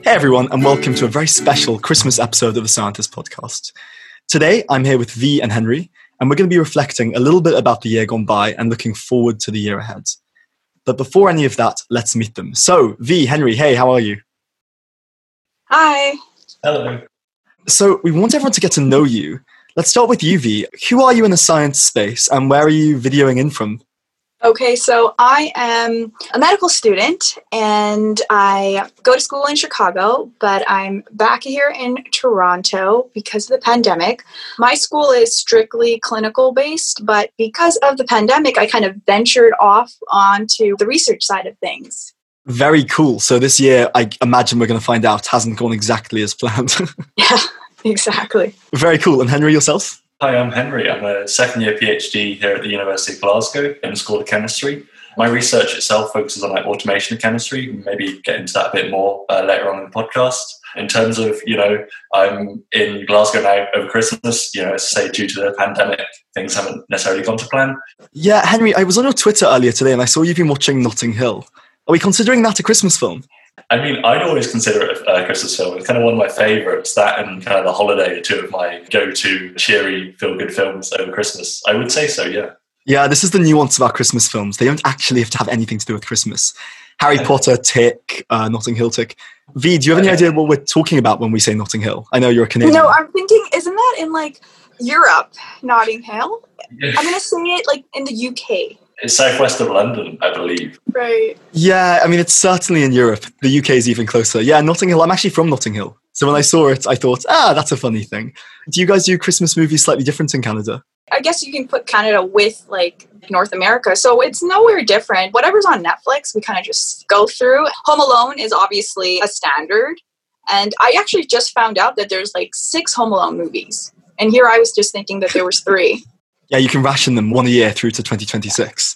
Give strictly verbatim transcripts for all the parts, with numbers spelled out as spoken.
Hey everyone, and welcome to a very special Christmas episode of the Scientist Podcast. Today, I'm here with V and Henry, and we're going to be reflecting a little bit about the year gone by and looking forward to the year ahead. But before any of that, let's meet them. So, V, Henry, hey, how are you? Hi. Hello. So, we want everyone to get to know you. Let's start with you, V. Who are you in the science space, and where are you videoing in from? Okay, so I am a medical student and I go to school in Chicago, but I'm back here in Toronto because of the pandemic. My school is strictly clinical based, but because of the pandemic, I kind of ventured off onto the research side of things. Very cool. So this year, I imagine we're going to find out, hasn't gone exactly as planned. Yeah, exactly. Very cool. And Henry, yourself? Hi, I'm Henry. I'm a second year PhD here at the University of Glasgow in the School of Chemistry. My research itself focuses on like automation of chemistry. Maybe get into that a bit more uh, later on in the podcast. In terms of, you know, I'm in Glasgow now over Christmas, you know, as I say, due to the pandemic, things haven't necessarily gone to plan. Yeah, Henry, I was on your Twitter earlier today and I saw you've been watching Notting Hill. Are we considering that a Christmas film? I mean, I'd always consider it a Christmas film. It's kind of one of my favourites. That and kind of The Holiday are two of my go-to cheery, feel-good films over Christmas. I would say so, yeah. Yeah, this is the nuance about Christmas films. They don't actually have to have anything to do with Christmas. Harry Potter, tick, uh, Notting Hill, tick. V, do you have any idea what we're talking about when we say Notting Hill? I know you're a Canadian. No, I'm thinking, isn't that in like Europe, Notting Hill? Yeah. I'm going to say it like in the U K. It's southwest of London, I believe. Right. Yeah, I mean, it's certainly in Europe. The U K is even closer. Yeah, Notting Hill. I'm actually from Notting Hill. So when I saw it, I thought, ah, that's a funny thing. Do you guys do Christmas movies slightly different in Canada? I guess you can put Canada with like North America. So it's nowhere different. Whatever's on Netflix, we kind of just go through. Home Alone is obviously a standard. And I actually just found out that there's like six Home Alone movies. And here I was just thinking that there was three. Yeah, you can ration them one a year through to twenty twenty-six.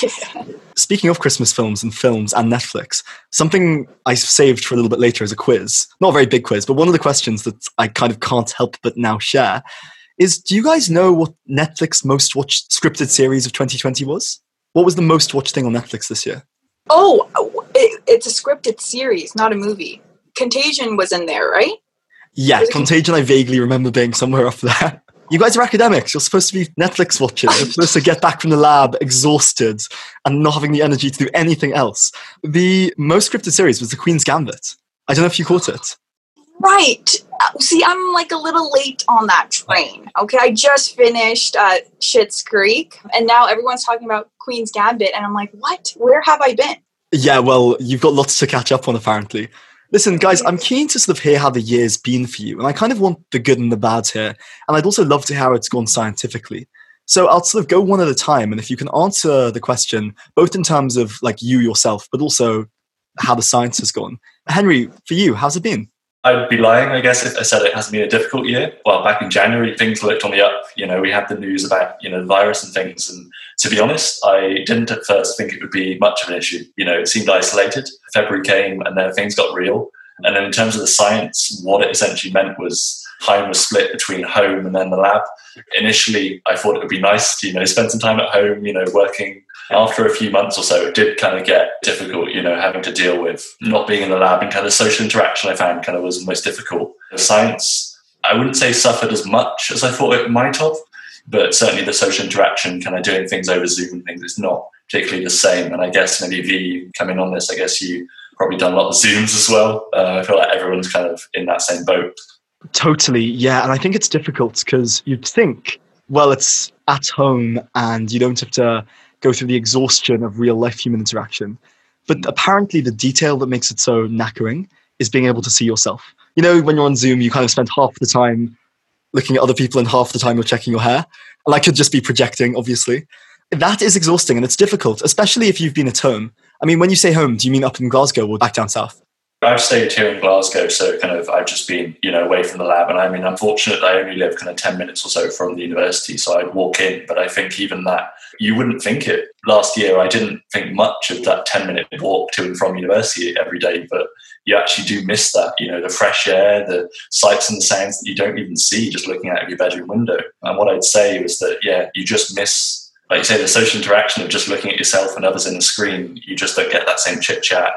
Speaking of Christmas films and films and Netflix, something I saved for a little bit later as a quiz, not a very big quiz, but one of the questions that I kind of can't help but now share is, do you guys know what Netflix most watched scripted series of twenty twenty was? What was the most watched thing on Netflix this year? Oh, it, it's a scripted series, not a movie. Contagion was in there, right? Yeah, Contagion I vaguely remember being somewhere up there. You guys are academics. You're supposed to be Netflix watching. You're supposed to get back from the lab exhausted and not having the energy to do anything else. The most scripted series was The Queen's Gambit. I don't know if you caught it. Right. See, I'm like a little late on that train. Okay, I just finished uh, Schitt's Creek, and now everyone's talking about Queen's Gambit, and I'm like, what? Where have I been? Yeah, well, you've got lots to catch up on, apparently. Listen, guys, I'm keen to sort of hear how the year's been for you, and I kind of want the good and the bad here, and I'd also love to hear how it's gone scientifically. So I'll sort of go one at a time, and if you can answer the question, both in terms of like you yourself, but also how the science has gone. Henry, for you, how's it been? I'd be lying, I guess, if I said it hasn't been a difficult year. Well, back in January, things looked on the up. You know, we had the news about, you know, the virus and things. And to be honest, I didn't at first think it would be much of an issue. You know, it seemed isolated. February came and then things got real. And then in terms of the science, what it essentially meant was time was split between home and then the lab. Initially, I thought it would be nice to, you know, spend some time at home, you know, working. After a few months or so, it did kind of get difficult, you know, having to deal with not being in the lab, and kind of social interaction I found kind of was the most difficult. The science, I wouldn't say suffered as much as I thought it might have, but certainly the social interaction, kind of doing things over Zoom and things, it's not particularly the same. And I guess maybe V, coming on this, I guess you probably done a lot of Zooms as well. Uh, I feel like everyone's kind of in that same boat. Totally, yeah. And I think it's difficult because you'd think, well, it's at home and you don't have to go through the exhaustion of real life human interaction. But apparently the detail that makes it so knackering is being able to see yourself. You know, when you're on Zoom, you kind of spend half the time looking at other people and half the time you're checking your hair. And I could just be projecting, obviously. That is exhausting and it's difficult, especially if you've been at home. I mean, when you say home, do you mean up in Glasgow or back down south? I've stayed here in Glasgow, so kind of I've just been, you know, away from the lab. And I mean, I'm fortunate I only live kind of ten minutes or so from the university, so I'd walk in. But I think even that, you wouldn't think it. Last year, I didn't think much of that ten-minute walk to and from university every day, but you actually do miss that, you know, the fresh air, the sights and the sounds that you don't even see just looking out of your bedroom window. And what I'd say was that, yeah, you just miss, like you say, the social interaction of just looking at yourself and others in the screen. You just don't get that same chit-chat and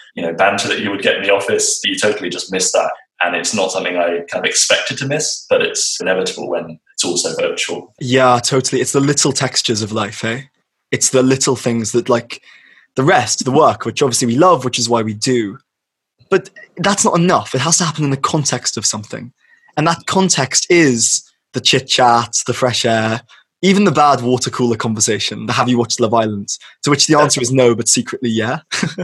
you know, banter that you would get in the office. You totally just miss that. And it's not something I kind of expected to miss, but it's inevitable when it's also virtual. Yeah, totally. It's the little textures of life, eh? It's the little things that, like, the rest, the work, which obviously we love, which is why we do. But that's not enough. It has to happen in the context of something. And that context is the chit-chat, the fresh air, even the bad water cooler conversation, the have you watched Love Island? To which the answer is no, but secretly yeah.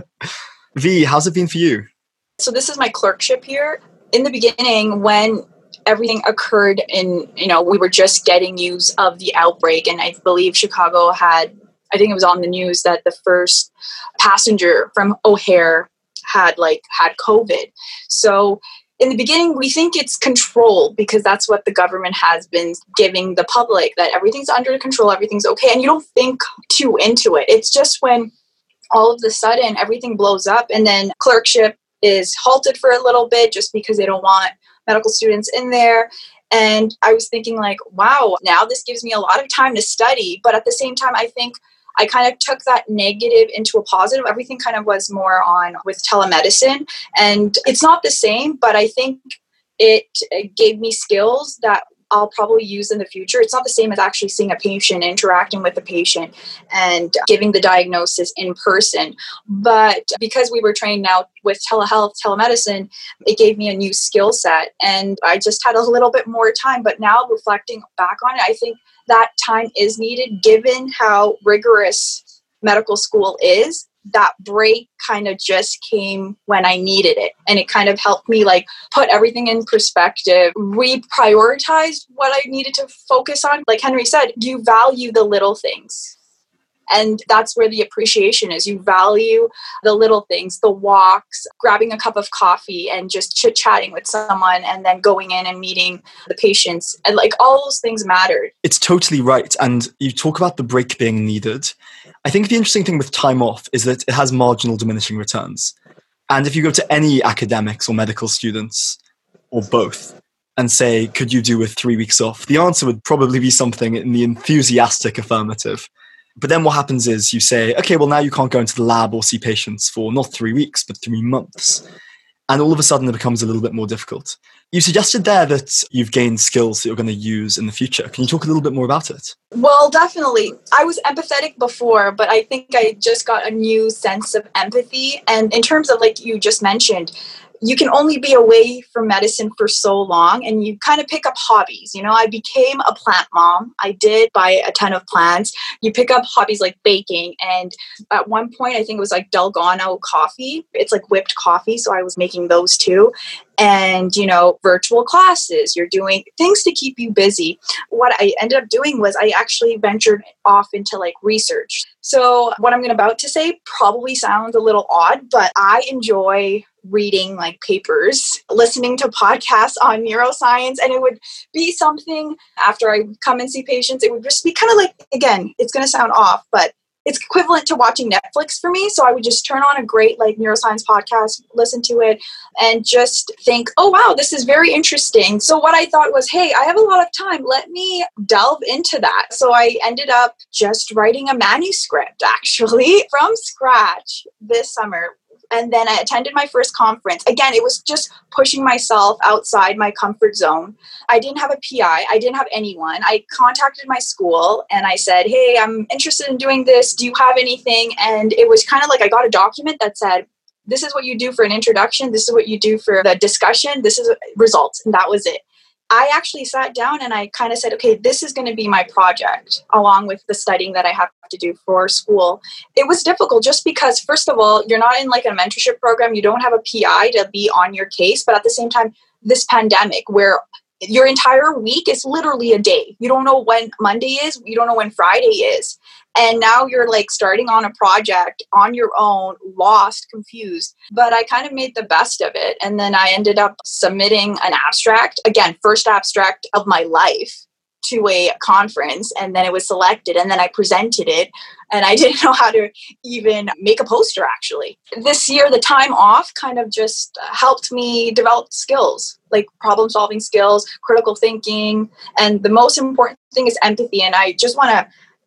V, how's it been for you? So this is my clerkship here. In the beginning, when everything occurred in, you know, we were just getting news of the outbreak, and I believe Chicago had, I think it was on the news that the first passenger from O'Hare had like had COVID. So in the beginning, we think it's control because that's what the government has been giving the public, that everything's under control, everything's okay. And you don't think too into it. It's just when all of a sudden everything blows up, and then clerkship is halted for a little bit just because they don't want medical students in there. And I was thinking like, wow, now this gives me a lot of time to study. But at the same time, I think I kind of took that negative into a positive. Everything kind of was more on with telemedicine. And it's not the same, but I think it, it gave me skills that I'll probably use in the future. It's not the same as actually seeing a patient, interacting with the patient, and giving the diagnosis in person. But because we were trained now with telehealth, telemedicine, it gave me a new skill set. And I just had a little bit more time. But now reflecting back on it, I think that time is needed given how rigorous medical school is. That break kind of just came when I needed it. And it kind of helped me like put everything in perspective, reprioritize what I needed to focus on. Like Henry said, you value the little things. And that's where the appreciation is. You value the little things, the walks, grabbing a cup of coffee and just chit-chatting with someone, and then going in and meeting the patients. And like all those things mattered. It's totally right. And you talk about the break being needed. I think the interesting thing with time off is that it has marginal diminishing returns. And if you go to any academics or medical students, or both, and say, could you do with three weeks off? The answer would probably be something in the enthusiastic affirmative. But then what happens is you say, okay, well, now you can't go into the lab or see patients for not three weeks, but three months. And all of a sudden it becomes a little bit more difficult. You suggested there that you've gained skills that you're going to use in the future. Can you talk a little bit more about it? Well, definitely. I was empathetic before, but I think I just got a new sense of empathy. And in terms of, like you just mentioned, you can only be away from medicine for so long, and you kind of pick up hobbies. You know, I became a plant mom. I did buy a ton of plants. You pick up hobbies like baking. And at one point, I think it was like Dalgona coffee. It's like whipped coffee. So I was making those too. And, you know, virtual classes, you're doing things to keep you busy. What I ended up doing was I actually ventured off into like research. So what I'm about to say probably sounds a little odd, but I enjoy reading like papers, listening to podcasts on neuroscience. And it would be something after I come and see patients, it would just be kind of like, again, it's going to sound off, but it's equivalent to watching Netflix for me. So I would just turn on a great like neuroscience podcast, listen to it, and just think, oh, wow, this is very interesting. So what I thought was, hey, I have a lot of time. Let me delve into that. So I ended up just writing a manuscript actually from scratch this summer. And then I attended my first conference. Again, it was just pushing myself outside my comfort zone. I didn't have a P I. I didn't have anyone. I contacted my school and I said, hey, I'm interested in doing this. Do you have anything? And it was kind of like I got a document that said, this is what you do for an introduction. This is what you do for the discussion. This is results. And that was it. I actually sat down and I kind of said, okay, this is going to be my project along with the studying that I have to do for school. It was difficult just because, first of all, you're not in like a mentorship program. You don't have a P I to be on your case. But at the same time, this pandemic where your entire week is literally a day. You don't know when Monday is. You don't know when Friday is. And now you're like starting on a project on your own, lost, confused. But I kind of made the best of it. And then I ended up submitting an abstract, again, first abstract of my life, to a conference. And then it was selected. And then I presented it. And I didn't know how to even make a poster, actually. This year, the time off kind of just helped me develop skills, like problem solving skills, critical thinking. And the most important thing is empathy. And I just want to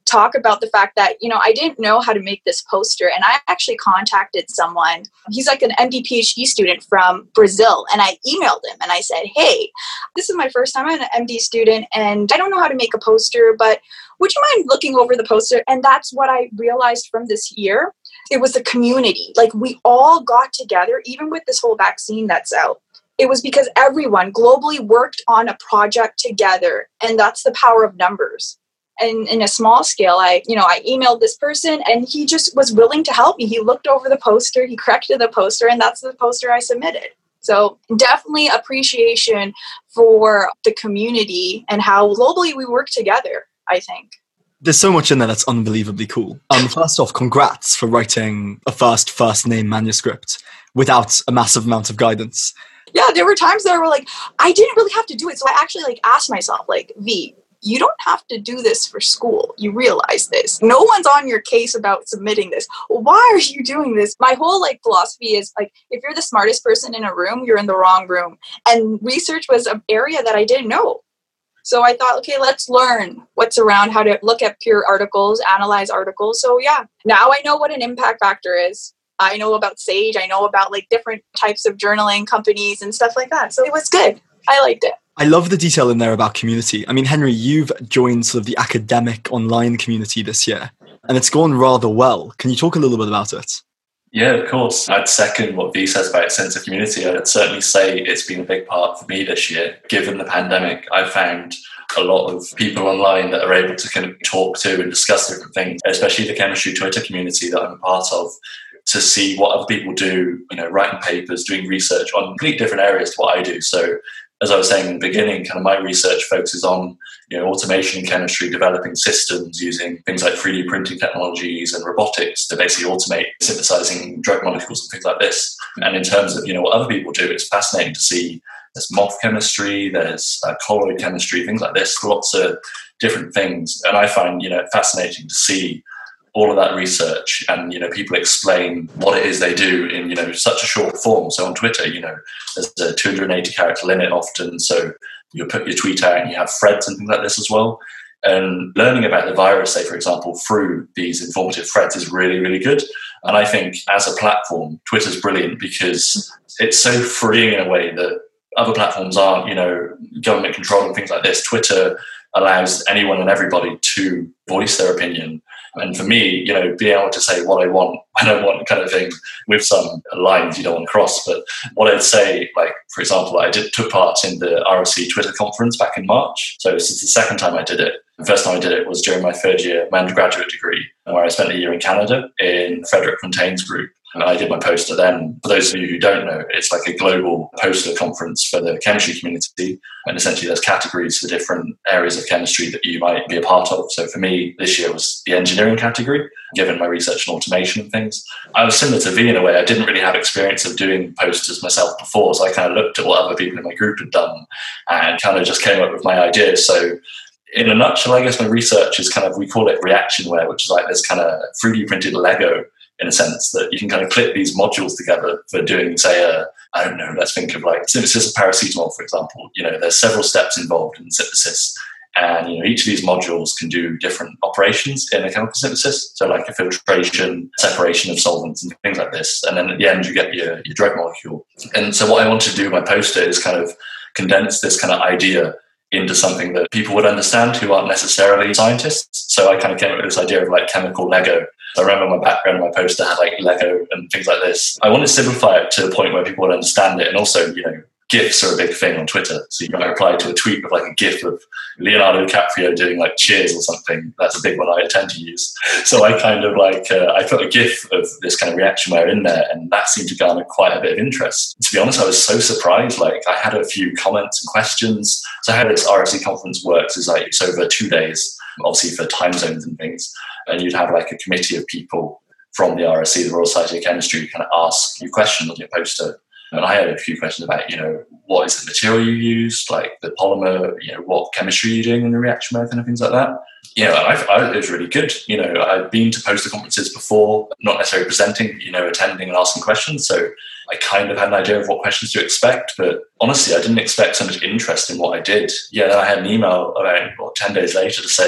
talk about the fact that, you know, I didn't know how to make this poster. And I actually contacted someone. He's like an M D PhD student from Brazil. And I emailed him and I said, hey, this is my first time. I'm an M D student and I don't know how to make a poster, but would you mind looking over the poster? And that's what I realized from this year. It was the community. Like we all got together, even with this whole vaccine that's out. It was because everyone globally worked on a project together. And that's the power of numbers. And in a small scale, I, you know, I emailed this person and he just was willing to help me. He looked over the poster, he corrected the poster, and that's the poster I submitted. So definitely appreciation for the community and how globally we work together, I think. There's so much in there that's unbelievably cool. Um, first off, congrats for writing a first first name manuscript without a massive amount of guidance. Yeah, there were times that I were like, I didn't really have to do it. So I actually like asked myself, like, V, you don't have to do this for school. You realize this. No one's on your case about submitting this. Why are you doing this? My whole like philosophy is like, if you're the smartest person in a room, you're in the wrong room. And research was an area that I didn't know. So I thought, okay, let's learn what's around, how to look at peer articles, analyze articles. So yeah, now I know what an impact factor is. I know about SAGE. I know about like different types of journaling companies and stuff like that. So it was good. I liked it. I love the detail in there about community. I mean, Henry, you've joined sort of the academic online community this year, and it's gone rather well. Can you talk a little bit about it? Yeah, of course. I'd second what V says about sense of community. I'd certainly say it's been a big part for me this year. Given the pandemic, I found a lot of people online that are able to kind of talk to and discuss different things, especially the chemistry Twitter community that I'm a part of, to see what other people do, you know, writing papers, doing research on complete different areas to what I do. So as I was saying in the beginning, kind of my research focuses on, you know, automation chemistry, developing systems using things like three D printing technologies and robotics to basically automate synthesizing drug molecules and things like this. And in terms of, you know, what other people do, it's fascinating to see there's moth chemistry, there's uh, colloid chemistry, things like this, lots of different things. And I find, you know, fascinating to see all of that research and, you know, people explain what it is they do in, you know, such a short form. So on Twitter, you know, there's a two hundred eighty character limit often. So you put your tweet out and you have threads and things like this as well. And learning about the virus, say, for example, through these informative threads is really, really good. And I think as a platform, Twitter's brilliant because it's so freeing in a way that other platforms aren't, you know, government controlled and things like this. Twitter allows anyone and everybody to voice their opinion. And for me, you know, being able to say what I want, when I want kind of thing, with some lines you don't want to cross. But what I'd say, like, for example, I did took part in the R S C Twitter conference back in March. So this is the second time I did it. The first time I did it was during my third year of my undergraduate degree, where I spent a year in Canada in Frederick Fontaine's group. And I did my poster then. For those of you who don't know, it's like a global poster conference for the chemistry community. And essentially there's categories for different areas of chemistry that you might be a part of. So for me, this year was the engineering category, given my research in automation and things. I was similar to V in a way. I didn't really have experience of doing posters myself before. So I kind of looked at what other people in my group had done and kind of just came up with my ideas. So in a nutshell, I guess my research is kind of, we call it reactionware, which is like this kind of three D printed Lego, in a sense that you can kind of clip these modules together for doing, say, a, I don't know, let's think of like synthesis of paracetamol, for example. You know, there's several steps involved in synthesis. And, you know, each of these modules can do different operations in a chemical synthesis. So like a filtration, separation of solvents and things like this. And then at the end, you get your, your drug molecule. And so what I want to do with my poster is kind of condense this kind of idea into something that people would understand who aren't necessarily scientists. So I kind of came up with this idea of like chemical Lego. I remember my background, my poster had like Lego and things like this. I want to simplify it to the point where people would understand it. And also, you know, GIFs are a big thing on Twitter. So you might reply to a tweet with like a GIF of Leonardo DiCaprio doing like cheers or something. That's a big one I tend to use. So I kind of like, uh, I put a GIF of this kind of reactionware in there, and that seemed to garner quite a bit of interest. To be honest, I was so surprised. Like I had a few comments and questions. So how this R S C conference works is like it's over two days, obviously for time zones and things. And you'd have like a committee of people from the R S C, the Royal Society of Chemistry, who kind of ask you questions on your poster. And I had a few questions about, you know, what is the material you used, like the polymer, you know, what chemistry you're doing in the reaction method and things like that. You know, I, I, it was really good. You know, I've been to poster conferences before, not necessarily presenting, you know, attending and asking questions. So I kind of had an idea of what questions to expect. But honestly, I didn't expect so much interest in what I did. Yeah, then I had an email about well, ten days later to say,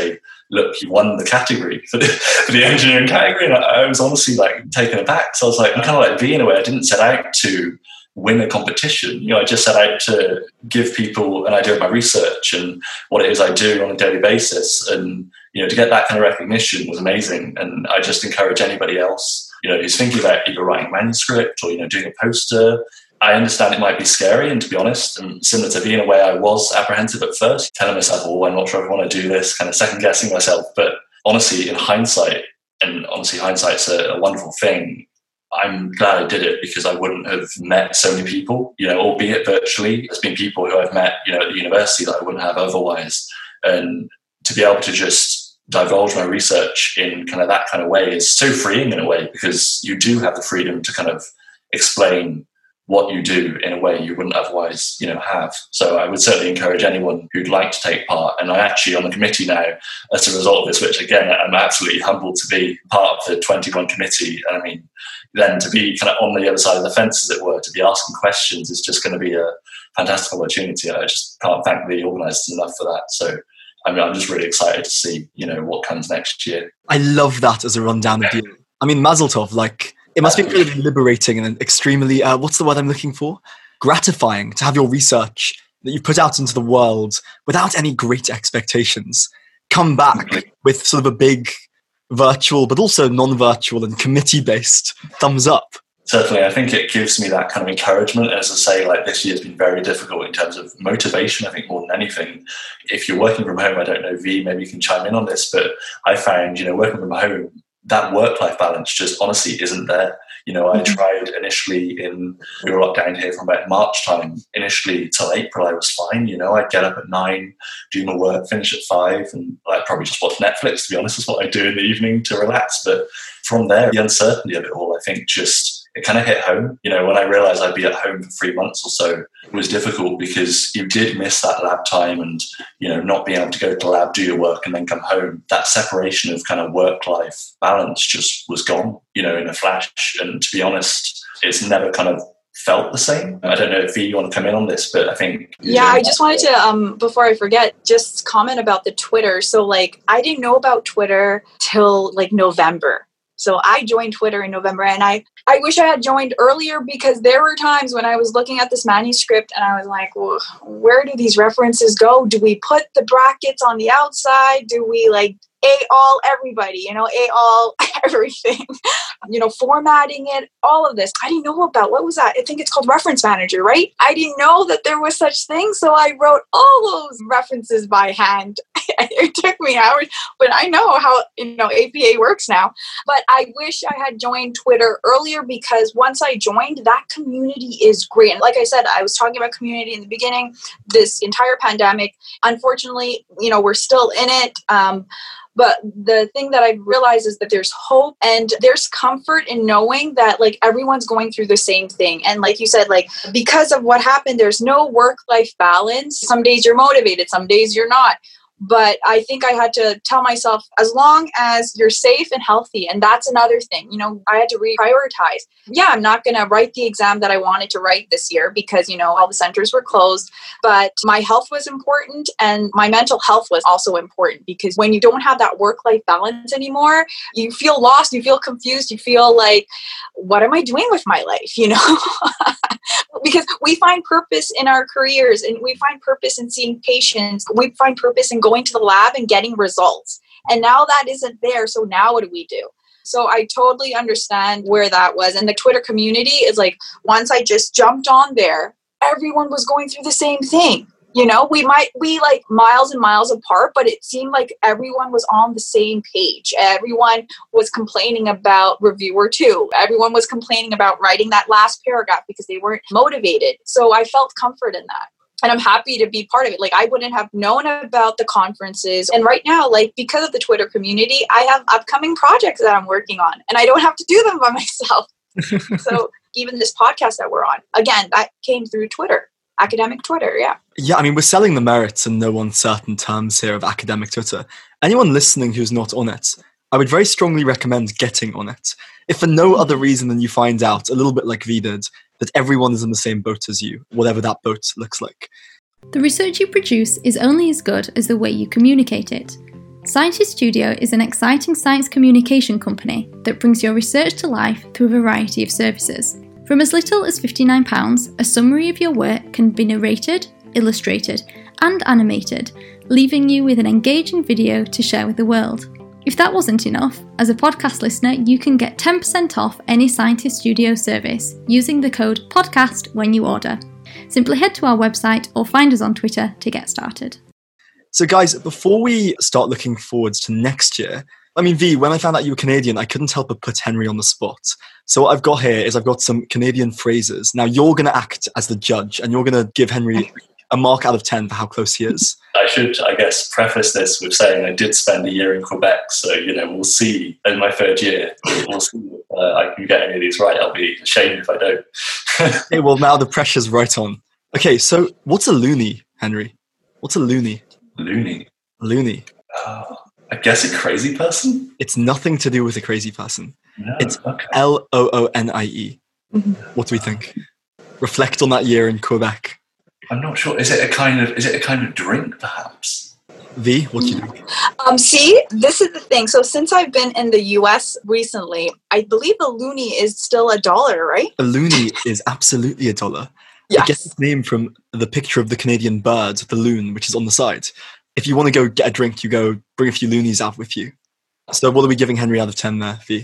look, you won the category for the, for the engineering category. And I, I was honestly like taken aback. So I was like, I'm kind of like V in a way. I didn't set out to win a competition. You know, I just set out to give people an idea of my research and what it is I do on a daily basis. And, you know, to get that kind of recognition was amazing. And I just encourage anybody else, you know, who's thinking about either writing a manuscript or, you know, doing a poster. I understand it might be scary, and to be honest, and similar to V in a way, I was apprehensive at first, telling myself, oh, I'm not sure if I want to do this, kind of second guessing myself. But honestly, in hindsight, and honestly, hindsight's a, a wonderful thing, I'm glad I did it, because I wouldn't have met so many people, you know, albeit virtually. There's been people who I've met, you know, at the university that I wouldn't have otherwise. And to be able to just divulge my research in kind of that kind of way is so freeing in a way, because you do have the freedom to kind of explain what you do in a way you wouldn't otherwise, you know, have. So I would certainly encourage anyone who'd like to take part. And I'm actually on the committee now as a result of this, which again, I'm absolutely humbled to be part of the twenty-one committee. And I mean, then to be kind of on the other side of the fence, as it were, to be asking questions is just going to be a fantastic opportunity. I just can't thank the organisers enough for that. So I mean, I'm just really excited to see, you know, what comes next year. I love that as a rundown of you. I mean, Mazel Tov, like, it must be incredibly liberating and extremely, uh, what's the word I'm looking for? Gratifying to have your research that you put out into the world without any great expectations come back with sort of a big virtual, but also non-virtual and committee-based thumbs up. Certainly, I think it gives me that kind of encouragement. As I say, like, this year's been very difficult in terms of motivation, I think, more than anything. If you're working from home, I don't know, V, maybe you can chime in on this, but I found, you know, working from home, that work-life balance just honestly isn't there. You know, I tried initially in, we were locked down here from about March time. Initially till April, I was fine. You know, I'd get up at nine, do my work, finish at five, and I'd probably just watch Netflix, to be honest, is what I do in the evening to relax. But from there, the uncertainty of it all, I think just, it kind of hit home. You know, when I realized I'd be at home for three months or so, it was difficult because you did miss that lab time and, you know, not being able to go to the lab, do your work and then come home. That separation of kind of work-life balance just was gone, you know, in a flash. And to be honest, it's never kind of felt the same. I don't know if you want to come in on this, but I think... Yeah, I just wanted to, um, before I forget, just comment about the Twitter. So, like, I didn't know about Twitter till, like, November. So I joined Twitter in November, and I, I wish I had joined earlier, because there were times when I was looking at this manuscript and I was like, well, where do these references go? Do we put the brackets on the outside? Do we like A all everybody, you know, A all everything, you know, formatting it, all of this. I didn't know about, what was that? I think it's called Reference Manager, right? I didn't know that there was such thing. So I wrote all those references by hand. It took me hours, but I know how, you know, A P A works now. But I wish I had joined Twitter earlier, because once I joined, that community is great. And like I said, I was talking about community in the beginning, this entire pandemic. Unfortunately, you know, we're still in it. Um, But the thing that I realized is that there's hope and there's comfort in knowing that, like, everyone's going through the same thing. And like you said, like, because of what happened, there's no work-life balance. Some days you're motivated, some days you're not. But I think I had to tell myself, as long as you're safe and healthy, and that's another thing, you know, I had to reprioritize. Yeah, I'm not going to write the exam that I wanted to write this year because, you know, all the centers were closed, but my health was important and my mental health was also important, because when you don't have that work-life balance anymore, you feel lost, you feel confused, you feel like, what am I doing with my life, you know? Because we find purpose in our careers and we find purpose in seeing patients. We find purpose in going to the lab and getting results. And now that isn't there. So now what do we do? So I totally understand where that was. And the Twitter community is like, once I just jumped on there, everyone was going through the same thing. You know, we might be like miles and miles apart, but it seemed like everyone was on the same page. Everyone was complaining about reviewer two. Everyone was complaining about writing that last paragraph because they weren't motivated. So I felt comfort in that. And I'm happy to be part of it. Like, I wouldn't have known about the conferences. And right now, like, because of the Twitter community, I have upcoming projects that I'm working on and I don't have to do them by myself. So even this podcast that we're on, again, that came through Twitter. Academic Twitter, yeah. Yeah, I mean, we're selling the merits in no uncertain terms here of academic Twitter. Anyone listening who's not on it, I would very strongly recommend getting on it. If for no other reason than you find out, a little bit like V did, that everyone is in the same boat as you, whatever that boat looks like. The research you produce is only as good as the way you communicate it. Scientist Studio is an exciting science communication company that brings your research to life through a variety of services. From as little as fifty-nine pounds, a summary of your work can be narrated, illustrated, and animated, leaving you with an engaging video to share with the world. If that wasn't enough, as a podcast listener, you can get ten percent off any Scientist Studio service using the code PODCAST when you order. Simply head to our website or find us on Twitter to get started. So guys, before we start looking forwards to next year, I mean, V, when I found out you were Canadian, I couldn't help but put Henry on the spot. So what I've got here is I've got some Canadian phrases. Now you're going to act as the judge and you're going to give Henry a mark out of ten for how close he is. I should, I guess, preface this with saying I did spend a year in Quebec, so, you know, we'll see in my third year. We'll see if uh, I can get any of these right. I'll be ashamed if I don't. Okay, well, now the pressure's right on. Okay, so what's a loony, Henry? What's a loony? Loony. Loony. Uh, I guess a crazy person? It's nothing to do with a crazy person. No, it's okay. L O O N I E. Mm-hmm. What do we think? Reflect on that year in Quebec. I'm not sure. Is it a kind of is it a kind of drink, perhaps? V, what do you think? Um, see, this is the thing. So since I've been in the U S recently, I believe the loonie is still a dollar, right? A loony is absolutely a dollar. Yes. It gets its name from the picture of the Canadian bird, the loon, which is on the side. If you want to go get a drink, you go bring a few loonies out with you. So what are we giving Henry out of ten there, V?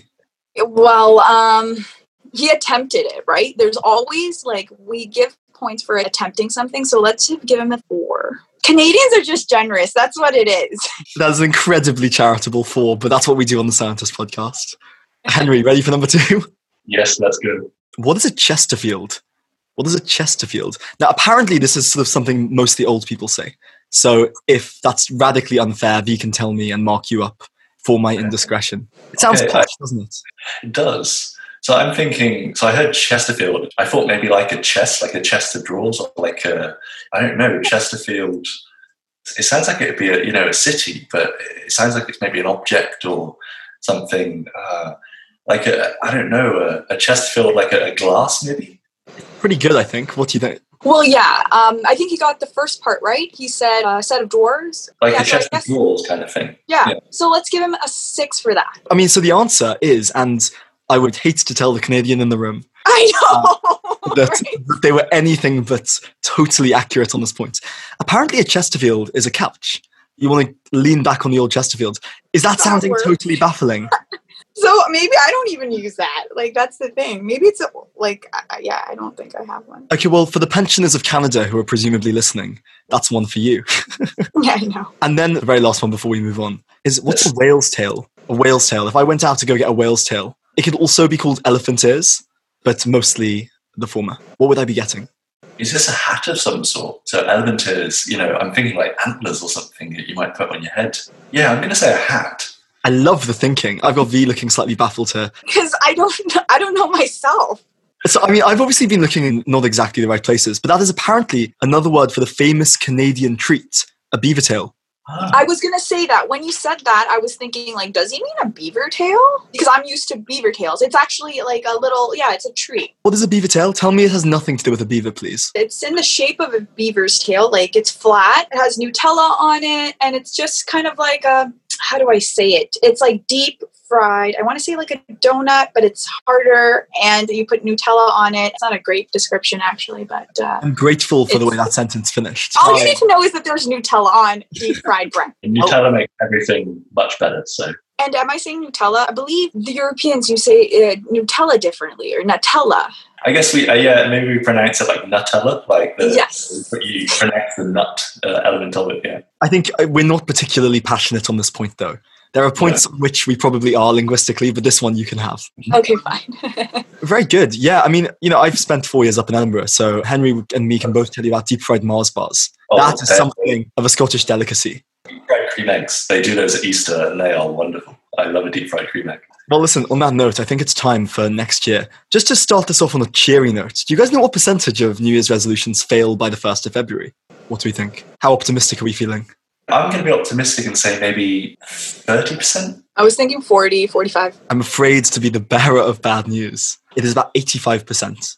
Well, um, he attempted it, right? There's always, like, we give points for attempting something, so let's give him a four. Canadians are just generous. That's what it is. That's an incredibly charitable four, but that's what we do on the Scientist podcast. Henry, ready for number two? Yes, that's good. What is a Chesterfield? What is a Chesterfield? Now, apparently this is sort of something mostly old people say. So if that's radically unfair, V can tell me and mark you up for my indiscretion. It sounds Okay, posh, I- doesn't it? It does. So I'm thinking, so I heard Chesterfield. I thought maybe like a chest, like a chest of drawers, or like a, I don't know, Chesterfield. It sounds like it'd be a, you know, a city, but it sounds like it's maybe an object or something uh, like a, I don't know, a, a Chesterfield, like a, a glass maybe? Pretty good, I think. What do you think? Well, yeah, um, I think he got the first part right. He said a set of drawers. Like yeah, a so I chest of guess- drawers kind of thing. Yeah. Yeah. So let's give him a six for that. I mean, so the answer is, and I would hate to tell the Canadian in the room I know. that, right? that they were anything but totally accurate on this point. Apparently a Chesterfield is a couch. You want to lean back on the old Chesterfield. Is that That sounding works. totally baffling? So maybe I don't even use that. Like, that's the thing. Maybe it's a, like, I- yeah, I don't think I have one. Okay, well, for the pensioners of Canada who are presumably listening, that's one for you. Yeah, I know. And then the very last one before we move on is, what's a whale's tail? A whale's tail. If I went out to go get a whale's tail, it could also be called elephant ears, but mostly the former. What would I be getting? Is this a hat of some sort? So element is, you know, I'm thinking like antlers or something that you might put on your head. Yeah, I'm going to say a hat. I love the thinking. I've got V looking slightly baffled here. Because I don't, I don't know myself. So, I mean, I've obviously been looking in not exactly the right places, but that is apparently another word for the famous Canadian treat, a beaver tail. Ah. I was gonna say that when you said that, I was thinking, like, does he mean a beaver tail? Because I'm used to beaver tails. It's actually like a little, yeah, it's a treat. What is a beaver tail? Tell me it has nothing to do with a beaver, please. It's in the shape of a beaver's tail. Like, it's flat. It has Nutella on it, and it's just kind of like a, how do I say it? It's like deep fried. I want to say like a donut, but it's harder, and you put Nutella on it. It's not a great description, actually, but uh, I'm grateful for the It's- way that sentence finished. all you need to know is that there's Nutella on deep fried bread. Nutella makes everything much better. So And am I saying Nutella? I believe the Europeans, you say uh, Nutella differently, or Nutella. I guess we, uh, yeah, maybe we pronounce it like Nutella, like the, Yes. you pronounce the nut uh, element of it, yeah. I think uh, we're not particularly passionate on this point, though. There are points on which we probably are linguistically, but this one you can have. Okay, fine. Very good. Yeah, I mean, you know, I've spent four years up in Edinburgh, so Henry and me can both tell you about deep-fried Mars bars. Oh, that is okay. something of a Scottish delicacy. Fried cream eggs, they do those at Easter and they are wonderful. I love a deep fried cream egg. Well, listen, on that note, I think it's time for next year. Just to start this off on a cheery note, do you guys know what percentage of New Year's resolutions fail by the first of February? What do we think? How optimistic are we feeling? I'm going to be optimistic and say maybe thirty percent. I was thinking forty, forty-five. I'm afraid to be the bearer of bad news. It is about eighty-five percent.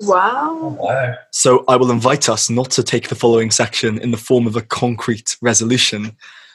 Wow. Wow. So I will invite us not to take the following section in the form of a concrete resolution,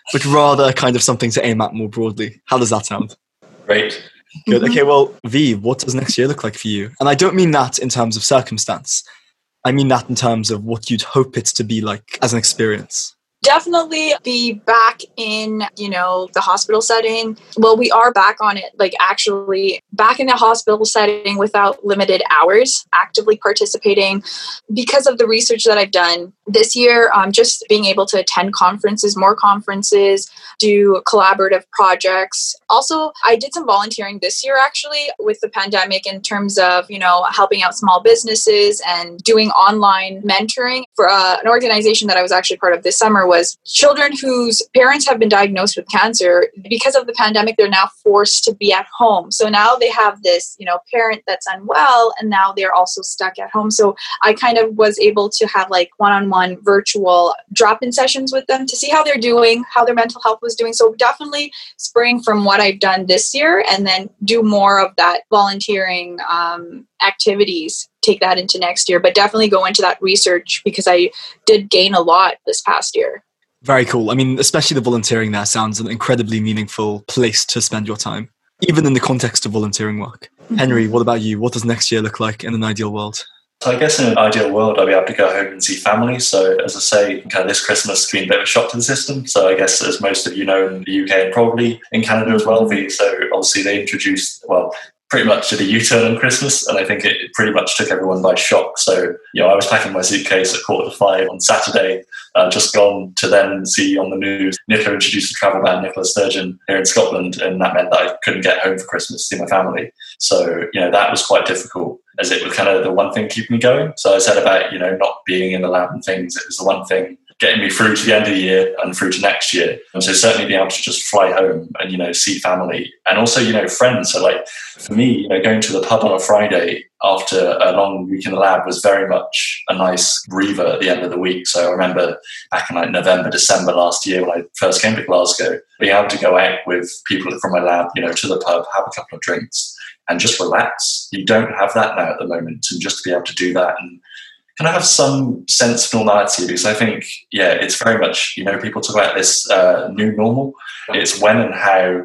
but rather kind of something to aim at more broadly. How does that sound? Great. Good. Mhm. Okay, well, V, what does next year look like for you? And I don't mean that in terms of circumstance. I mean that in terms of what you'd hope it to be like as an experience. Definitely be back in, you know, the hospital setting. Well, we are back on it, like actually back in the hospital setting without limited hours, actively participating because of the research that I've done this year. Um, just being able to attend conferences, more conferences, do collaborative projects. Also, I did some volunteering this year actually with the pandemic in terms of, you know, helping out small businesses and doing online mentoring for uh, an organization that I was actually part of this summer was children whose parents have been diagnosed with cancer. Because of the pandemic, they're now forced to be at home. So now they have this, you know, parent that's unwell, and now they're also stuck at home. So I kind of was able to have like one-on-one virtual drop-in sessions with them to see how they're doing, how their mental health was doing. So definitely spring from what I've done this year and then do more of that volunteering um, activities, take that into next year, but definitely go into that research because I did gain a lot this past year. Very cool. I mean, especially the volunteering there sounds an incredibly meaningful place to spend your time, even in the context of volunteering work. Mm-hmm. Henry, what about you? What does next year look like in an ideal world? So I guess in an ideal world, I'd be able to go home and see family. So as I say, kind of this Christmas has been a bit of a shock to the system. So I guess as most of you know in the U K and probably in Canada as well, so obviously they introduced, well, pretty much did a U-turn on Christmas, and I think it pretty much took everyone by shock. So, you know, I was packing my suitcase at quarter to five on Saturday, uh, just gone to then see on the news, Nicola introduced a travel ban, Nicola Sturgeon, here in Scotland, and that meant that I couldn't get home for Christmas to see my family. So, you know, that was quite difficult, as it was kind of the one thing keeping me going. So I said about, you know, not being in the lab and things, it was the one thing getting me through to the end of the year and through to next year. And so certainly being able to just fly home and, you know, see family and also, you know, friends. So like for me, you know, going to the pub on a Friday after a long week in the lab was very much a nice breather at the end of the week. So I remember back in like November, December last year when I first came to Glasgow, being able to go out with people from my lab, you know, to the pub, have a couple of drinks and just relax. You don't have that now at the moment. And just to be able to do that and kind of have some sense of normality, because I think, yeah, it's very much, you know, people talk about this uh, new normal. It's when and how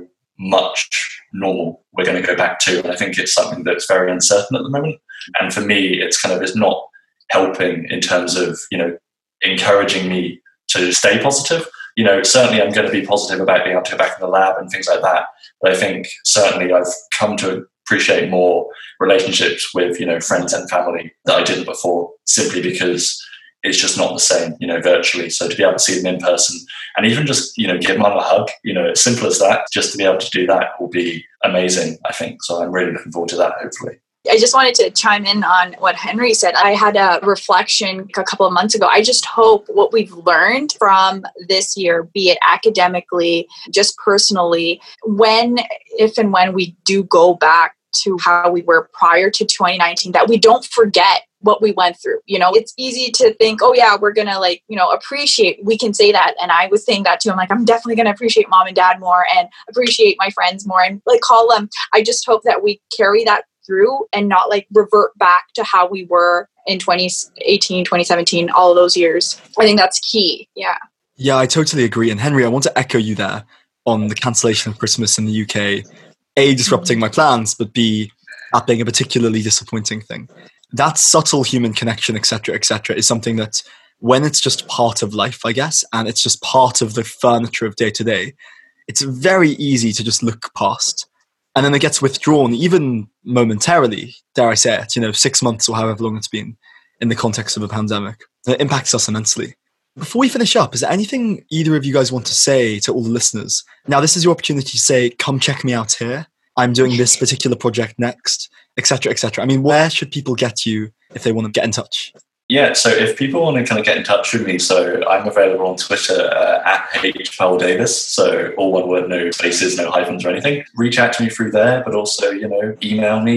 much normal we're going to go back to. And I think it's something that's very uncertain at the moment. And for me, it's kind of, it's not helping in terms of, you know, encouraging me to stay positive. You know, certainly I'm going to be positive about being able to go back in the lab and things like that. But I think certainly I've come to appreciate more relationships with, you know, friends and family that I didn't before, simply because it's just not the same, you know, virtually. So to be able to see them in person and even just, you know, give them a hug, you know, as simple as that, just to be able to do that will be amazing, I think. So I'm really looking forward to that, hopefully. I just wanted to chime in on what Henry said. I had a reflection a couple of months ago. I just hope what we've learned from this year, be it academically, just personally, when, if and when we do go back to how we were prior to twenty nineteen, that we don't forget what we went through. You know, it's easy to think, oh yeah, we're going to like, you know, appreciate, we can say that. And I was saying that too. I'm like, I'm definitely going to appreciate mom and dad more and appreciate my friends more and like call them. I just hope that we carry that through and not like revert back to how we were in twenty eighteen, twenty seventeen, all of those years. I think that's key. Yeah. Yeah, I totally agree. And Henry, I want to echo you there on the cancellation of Christmas in the U K. A, disrupting my plans, but B, that being a particularly disappointing thing. That subtle human connection, et cetera, et cetera, is something that when it's just part of life, I guess, and it's just part of the furniture of day to day, it's very easy to just look past. And then it gets withdrawn, even momentarily, dare I say it, you know, six months or however long it's been in the context of a pandemic. It impacts us immensely. Before we finish up, is there anything either of you guys want to say to all the listeners? Now, this is your opportunity to say, come check me out here. I'm doing this particular project next, et cetera, et cetera. I mean, where should people get you if they want to get in touch? Yeah, so if people want to kind of get in touch with me, so I'm available on Twitter uh, at H Powell Davis, so all one word, no spaces, no hyphens or anything. Reach out to me through there, but also, you know, email me,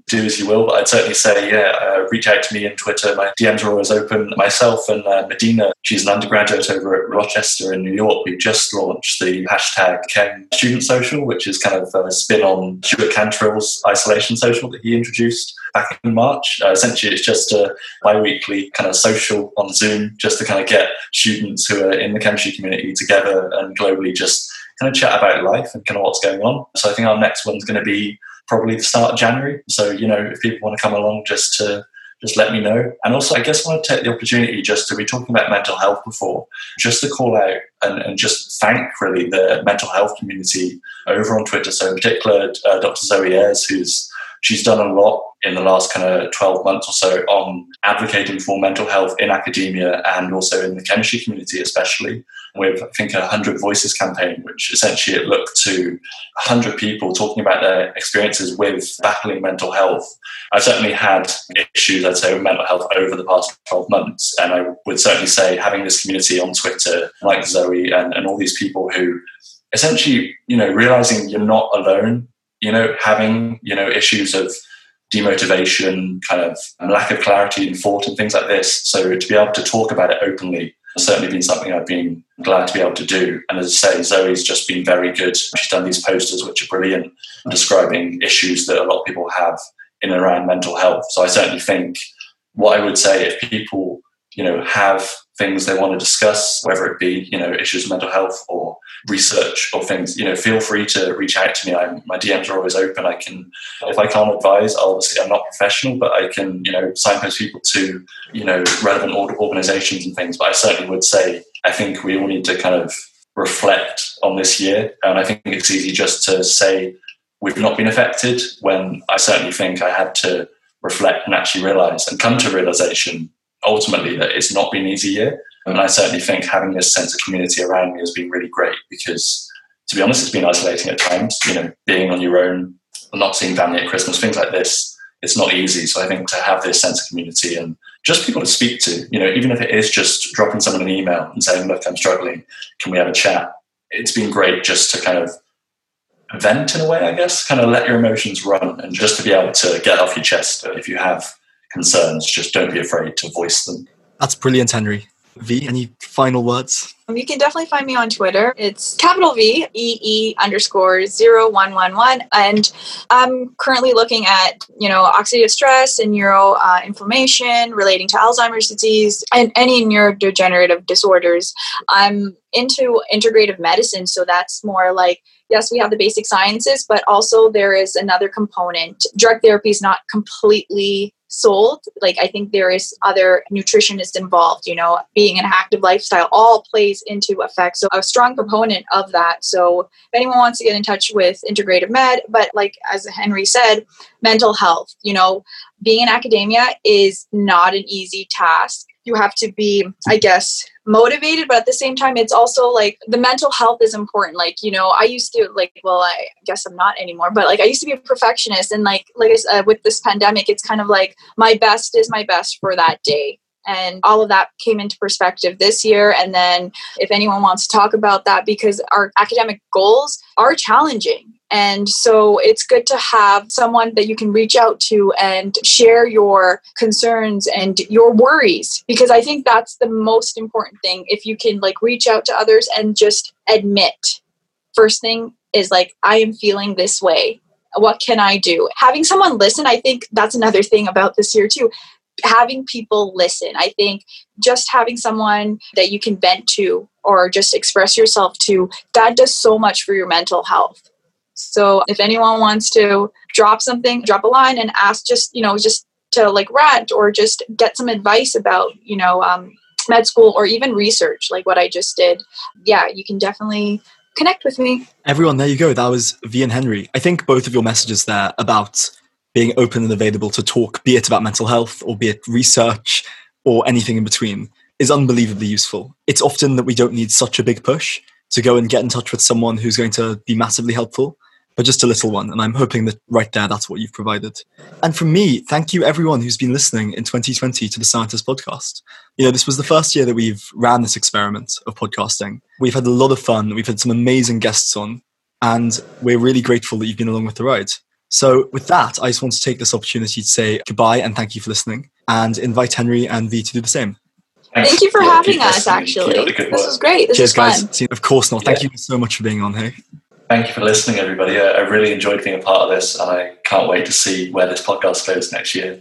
do as you will. But I'd certainly say, yeah, uh, reach out to me on Twitter. My D Ms are always open. Myself and uh, Medina, she's an undergraduate over at Rochester in New York. We've just launched the hashtag Ken Student Social, which is kind of a spin on Stuart Cantrill's isolation social that he introduced back in March. Uh, essentially, it's just a bi-weekly kind of social on Zoom, just to kind of get students who are in the chemistry community together and globally just kind of chat about life and kind of what's going on. So I think our next one's going to be probably the start of January. So, you know, if people want to come along, just to just let me know. And also, I guess I want to take the opportunity just to be talking about mental health before, just to call out and, and just thank really the mental health community over on Twitter. So in particular, uh, Doctor Zoe Ayres, who's she's done a lot in the last kind of twelve months or so on advocating for mental health in academia and also in the chemistry community, especially with, I think, a one hundred Voices campaign, which essentially it looked to one hundred people talking about their experiences with battling mental health. I've certainly had issues, I'd say, with mental health over the past twelve months. And I would certainly say having this community on Twitter, like Zoe and, and all these people who essentially, you know, realizing you're not alone, you know, having, you know, issues of demotivation, kind of lack of clarity in thought and things like this. So to be able to talk about it openly has certainly been something I've been glad to be able to do. And as I say, Zoe's just been very good. She's done these posters, which are brilliant, describing issues that a lot of people have in and around mental health. So I certainly think what I would say, if people, you know, have things they want to discuss, whether it be, you know, issues of mental health or research or things, you know, feel free to reach out to me. I'm, my D Ms are always open. I can, if I can't advise, obviously I'm not professional, but I can, you know, signpost people to, you know, relevant organizations and things. But I certainly would say, I think we all need to kind of reflect on this year. And I think it's easy just to say we've not been affected, when I certainly think I had to reflect and actually realize and come to realization ultimately that it's not been an easy year. And I certainly think having this sense of community around me has been really great, because to be honest, it's been isolating at times, you know, being on your own, not seeing family at Christmas, things like this, it's not easy. So I think to have this sense of community and just people to speak to, you know, even if it is just dropping someone an email and saying, look, I'm struggling, can we have a chat? It's been great just to kind of vent in a way, I guess, kind of let your emotions run, and just to be able to get off your chest. If you have concerns, just don't be afraid to voice them. That's brilliant, Henry. V, any final words? You can definitely find me on Twitter. It's capital V, E E underscore zero one one one. And I'm currently looking at, you know, oxidative stress and neuro uh, inflammation relating to Alzheimer's disease and any neurodegenerative disorders. I'm into integrative medicine, so that's more like, yes, we have the basic sciences, but also there is another component. Drug therapy is not completely sold. Like, I think there is other nutritionists involved, you know, being an active lifestyle all plays into effect. So a strong component of that. So if anyone wants to get in touch with integrative med, but like, as Henry said, mental health, you know, being in academia is not an easy task. You have to be, I guess, motivated, but at the same time, it's also like the mental health is important. Like, you know, I used to like, well, I guess I'm not anymore, but like I used to be a perfectionist. And like, like I said, with this pandemic, it's kind of like my best is my best for that day. And all of that came into perspective this year. And then if anyone wants to talk about that, because our academic goals are challenging. And so it's good to have someone that you can reach out to and share your concerns and your worries, because I think that's the most important thing. If you can like reach out to others and just admit, first thing is like, I am feeling this way. What can I do? Having someone listen, I think that's another thing about this year too. Having people listen. I think just having someone that you can vent to or just express yourself to, that does so much for your mental health. So if anyone wants to drop something, drop a line and ask just, you know, just to like rant or just get some advice about, you know, um, med school or even research like what I just did. Yeah, you can definitely connect with me. Everyone, there you go. That was V and Henry. I think both of your messages there about being open and available to talk, be it about mental health or be it research or anything in between, is unbelievably useful. It's often that we don't need such a big push to go and get in touch with someone who's going to be massively helpful, but just a little one. And I'm hoping that right there, that's what you've provided. And from me, thank you everyone who's been listening in twenty twenty to the Scientist Podcast. You know, this was the first year that we've ran this experiment of podcasting. We've had a lot of fun. We've had some amazing guests on, and we're really grateful that you've been along with the ride. So with that, I just want to take this opportunity to say goodbye and thank you for listening, and invite Henry and V to do the same. Thanks. Thank you for Yeah, having keep us, listening. actually. Keep up the good This work. was great. This Cheers, was fun. guys. See, of course not. Thank Yeah. you so much for being on here. Thank you for listening, everybody. I I really enjoyed being a part of this, and I can't wait to see where this podcast goes next year.